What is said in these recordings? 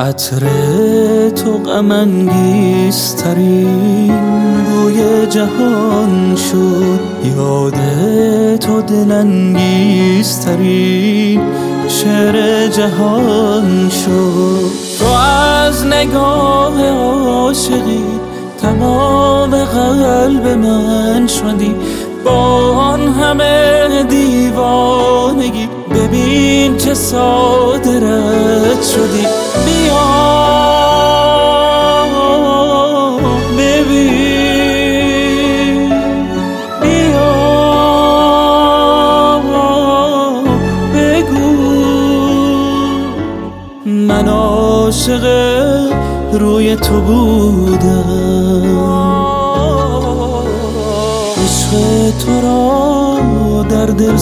عطر تو غم انگیزترین بوی جهان شد، یاد تو دل انگیزترین شعر جهان شد. تو از نگاه عاشقی تمام قلب من شدی، با آن همه دیوانگی ببین چه ساده رد شدی. بیا ببین، بیا بگو من عاشق روی تو بودم، عشق تو را در دل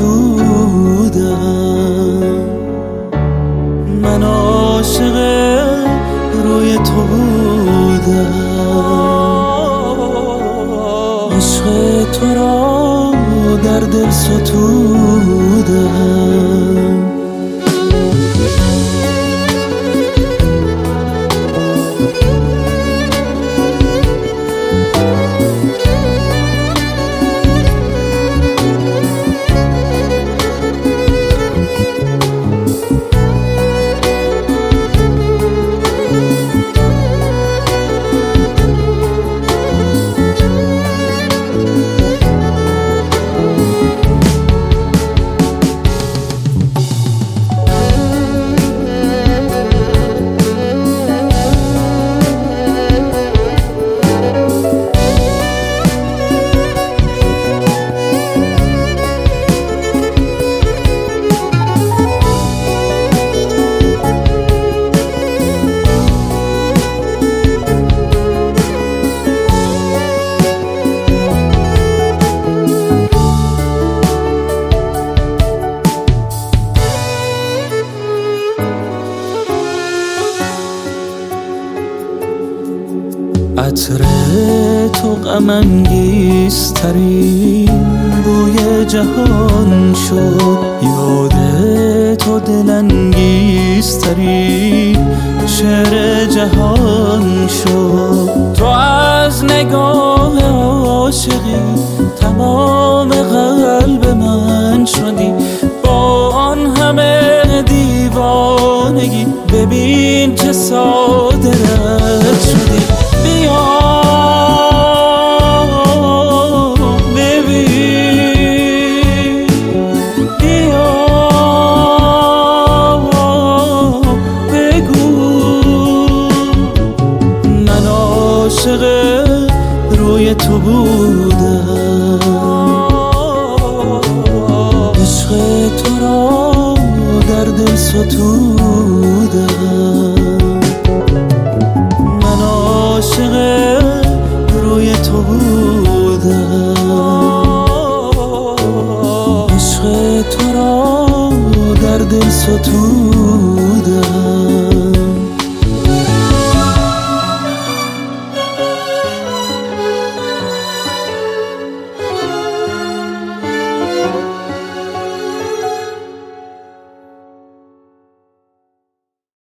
ستودم. من عاشق روی تو بودم، عشق تو را در دل ستودم. عطر تو غم انگیزترین بوی جهان شد، یاد تو دل انگیزترین شعر جهان شد. تو از نگاه عاشقی تمام قلب من شدی، با آن همه دیوانگی ببین چه ساده رد شدی. بیا ببین، بیا بگو من عاشق روی تو بودم، عشق تو را در دل ستودم. من عاشق روی تو بودم، عشق تو را در دل ستودم.